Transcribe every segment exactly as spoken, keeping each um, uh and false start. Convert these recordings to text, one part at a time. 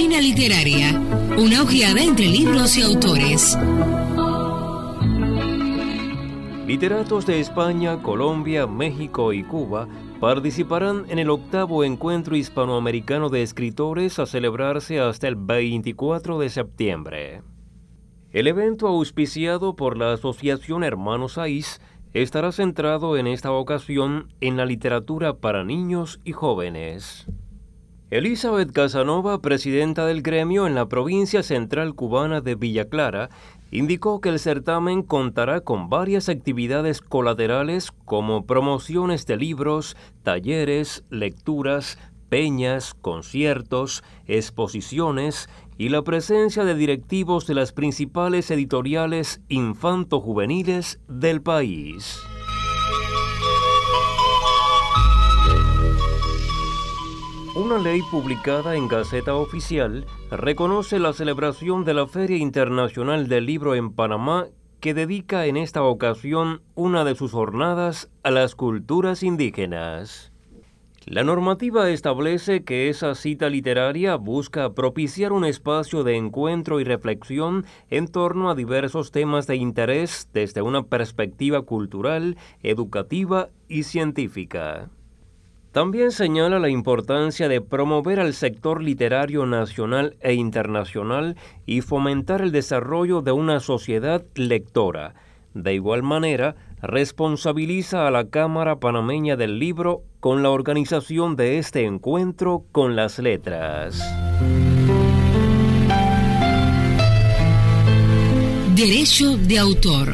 Vitrina Literaria, una ojeada entre libros y autores. Literatos de España, Colombia, México y Cuba participarán en el octavo Encuentro Hispanoamericano de Escritores a celebrarse hasta el veinticuatro de septiembre. El evento, auspiciado por la Asociación Hermanos Saiz, estará centrado en esta ocasión en la literatura para niños y jóvenes. Elizabeth Casanova, presidenta del gremio en la provincia central cubana de Villa Clara, indicó que el certamen contará con varias actividades colaterales como promociones de libros, talleres, lecturas, peñas, conciertos, exposiciones y la presencia de directivos de las principales editoriales infanto-juveniles del país. Una ley publicada en Gaceta Oficial reconoce la celebración de la Feria Internacional del Libro en Panamá, que dedica en esta ocasión una de sus jornadas a las culturas indígenas. La normativa establece que esa cita literaria busca propiciar un espacio de encuentro y reflexión en torno a diversos temas de interés desde una perspectiva cultural, educativa y científica. También señala la importancia de promover al sector literario nacional e internacional y fomentar el desarrollo de una sociedad lectora. De igual manera, responsabiliza a la Cámara Panameña del Libro con la organización de este encuentro con las letras. Derecho de autor.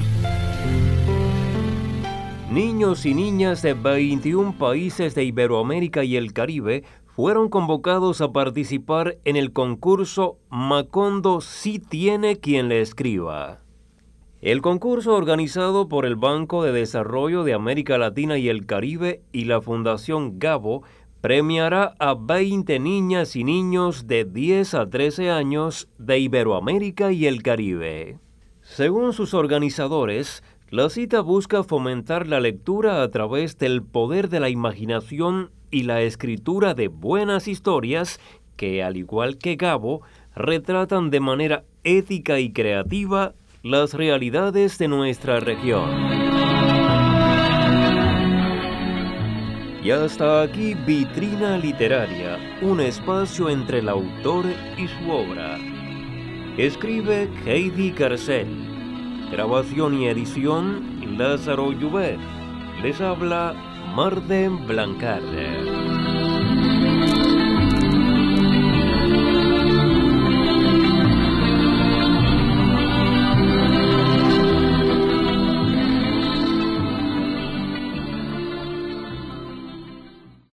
Niños y niñas de veintiún países de Iberoamérica y el Caribe fueron convocados a participar en el concurso Macondo sí tiene quien le escriba. El concurso, organizado por el Banco de Desarrollo de América Latina y el Caribe y la Fundación Gabo, premiará a veinte niñas y niños de diez a trece años de Iberoamérica y el Caribe. Según sus organizadores, la cita busca fomentar la lectura a través del poder de la imaginación y la escritura de buenas historias que, al igual que Gabo, retratan de manera ética y creativa las realidades de nuestra región. Y hasta aquí Vitrina Literaria, un espacio entre el autor y su obra. Escribe Heidi Carcel. Grabación y edición, Lázaro Llubet. Les habla Marden Blancarde.